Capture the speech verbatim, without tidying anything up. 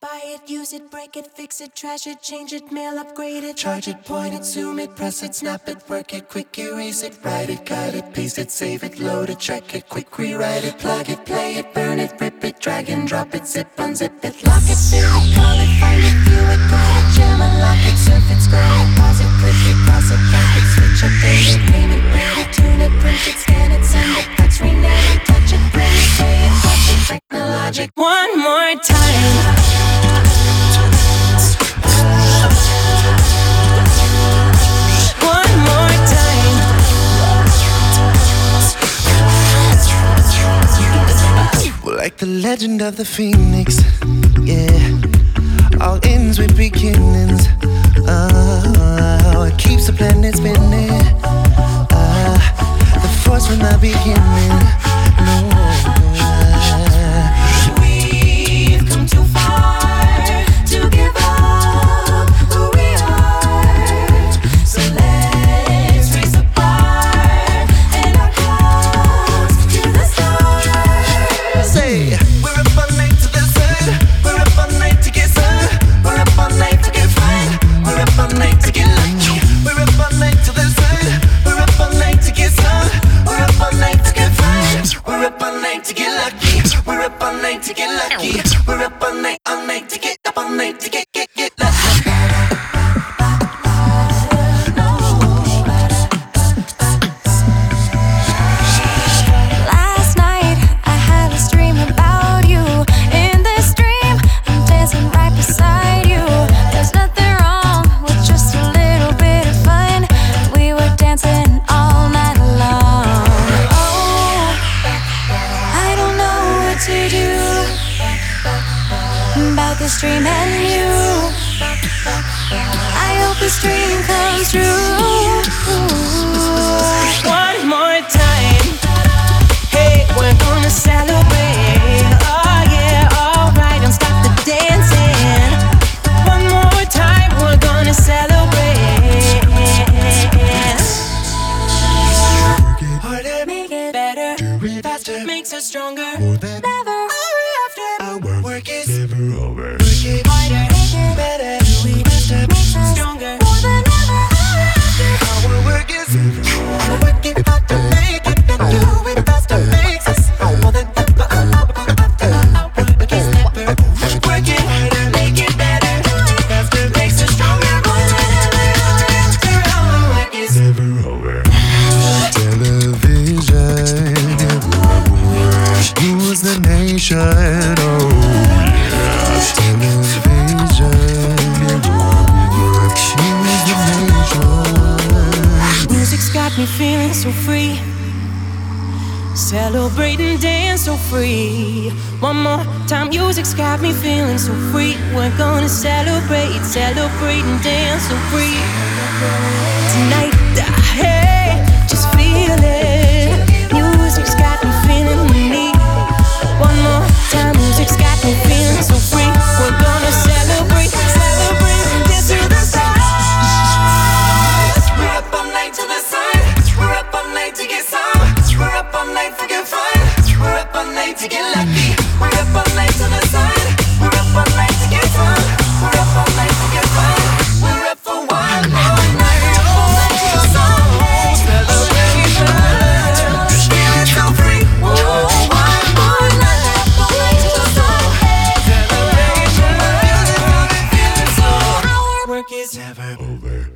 buy it, use it, break it, fix it, trash it, change it, mail, upgrade it, charge it, point it, zoom it, press it, snap it, work it, quick erase it, write it, cut it, paste it, save it, load it, check it, quick rewrite it, plug it, play it, burn it, rip it, drag and drop it, zip, unzip it, lock it, fill it, call it, find it, view it, call it, jam, unlock it, surf it, scroll it, pause it, click it, cross it, back it, switch, update it, name it, read it, tune it, print it, scan it, send it, fax, rename it, touch it, bring it, pay it, watch it, technologic. One more time. Like the legend of the phoenix, yeah. All ends with beginnings. Oh, it keeps the planet spinning. Uh, the force from the beginning. No. We've come too far to give up who we are. So let's raise the bar and our clocks to the stars. Say, we're up all night to the sun. We're up all night to get sun. We're up all night to get fun. We're up all night to get lucky. We're up all night to the sun. We're up all night to get sun. We're up all night to get fun. We're up all night to get lucky. We're up all night to get lucky. We're up all night, all night to get up all night to get get get lucky. Last night I had this dream about you. In this dream I'm dancing right beside you. There's nothing wrong with just a little bit of fun. We were dancing all night long. Oh, I don't know what to do about this dream and you. I hope this dream comes true. One more time. Hey, we're gonna celebrate. Oh yeah, alright, don't stop the dancing. One more time, we're gonna celebrate. Harder, Make it better, do it faster, makes us stronger. more than Never after. our work is never over. work it Harder, better, do it faster, stronger. More than ever after. our work is work it harder, make it better, do it faster, makes us more than ever. Our work is never over. Work it harder, make it better, do it faster, makes us stronger. More than ever after. Our work is Never over. Television rules the nation. Oh yeah, television rules the nation. music's got me feeling so free. Celebrate and dance so free. One more time, music's got me feeling so free. We're gonna celebrate, celebrate and dance so free. Tonight, uh, hey, just feel it. Music's got me feeling me. One more time, music's got me feeling so free. We're gonna celebrate, celebrate and dance to the stars. We're up all night to the sun. We're up all night to get some. We're up all night for good fun. We're up all night to get lucky. We're up all night to the sun. We're up all night to get some. We're up all night to get fun. We're up for one more night. We're up all night to the sun. Celebration. Feeling so free. Whoa, one more night. Up all night to the sun. Celebration. Feeling so. Our work is Over.